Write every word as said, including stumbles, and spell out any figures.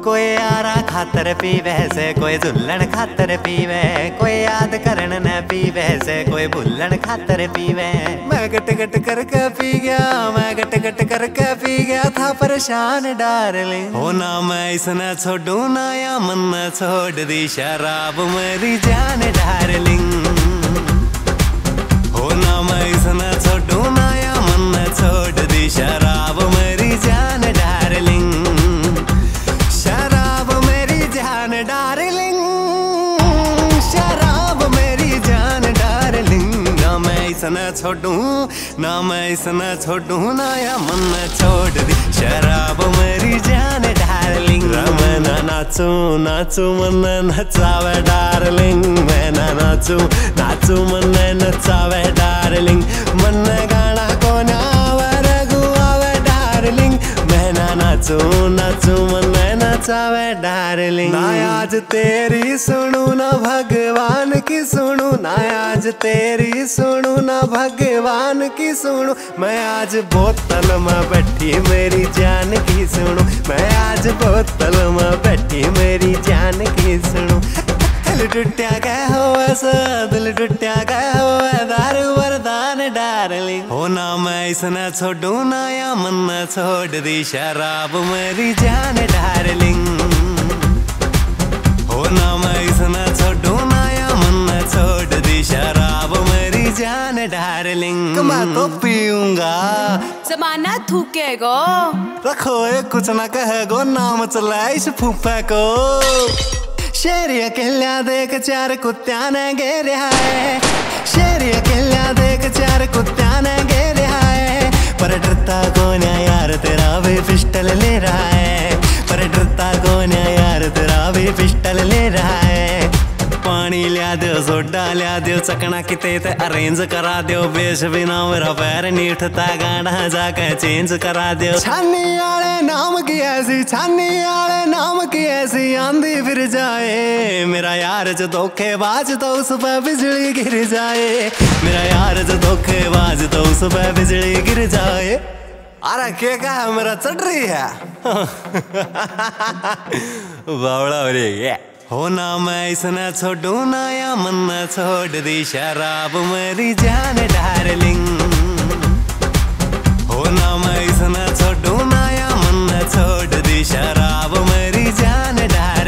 कोई यारा खातर पीवे से कोई झुल्लन खातर पीवे, कोई याद करन न पीवे से कोई भुल्लन खातर पीवे। मैं गट गट करके पी गया, मैं गट गट करके पी गया था परेशान डार्लिंग। हो ना मैं इसने छोड़ू ना या मन न छोड़ दी शराब मेरी जान डार्लिंग। हो ना मैं इसने छोड़ू ना या मन न छोड़ दी शराब मेरी जान डार्लिंग। शराब मेरी जान डार्लिंग, शराब मेरी जान डार्लिंग। ना मैं इसने छोड़ू ना मैं इसने छोड़ू ना या मन न छोड़ दी शराब मेरी जान डार्लिंग। मैं ना नाचू नाचू मन नचावे डार्लिंग, मैं ना नाचू नाचू मन नचावे डार्लिंग। मन गाना को नावे रघुआवे डार्लिंग, मैं ना नाचू नाचू मन नचावे डार्लिंग। ना आज तेरी सुनू ना भगवान की सुनू, ना आज तेरी सुनू ना भगवान की सुनू। मैं आज बोतल में बैठी मेरी जान की सुनू, मैं आज बोतल में बैठी मेरी जान की सुनू। दिल टूटा गया हो ऐसा, दिल टूटा गया हो दारू वरदान डार्लिंग। हो ना मैं इसने छोड़ू ना या मन न छोड़ दी शराब मेरी जान डार्लिंग। हो ना मैं इसने छोड़ू ना या मन न छोड़ दी शराब मेरी जान डार्लिंग। मैं तो पीऊंगा जमाना थूकेगो, रखो ये कुछ ना कहेगो, नाम चला इस फूफा को। शेरी अकेला देख चार कुत्त्या ने घेरा है, शेरी अकेला देख चार कुत्त्या ने घेरा है। पर डरता कौन है यार तेरा भी पिस्टल ले रहा है, पर डरता कौन है यार तेरा भी पिस्टल ले रहा है। पानी लिया दो सोडा लिया दो चकना किते ते अरेंज करा दो, बेश बिना मेरा पैर नहीं उठता गाना जाके चेंज करा दो। छानी आले नाम की ऐसी, छानी आले नाम की ऐसी आंधी फिर जाए। मेरा यार जो धोखेबाज तो उस पर बिजली गिर जाए, मेरा यार जो धोखेबाज तो उस पर बिजली गिर जाए। अरे क्या कहा मेरा चढ़ रही है बावड़ा हो रही है। हो ना मैं इसने छोड़ू ना या मन न छोड़ दी शराब मेरी जान डार्लिंग। हो ना मैं इसने छोड़ू ना या मन न छोड़ दी शराब मेरी जान डार्लिंग।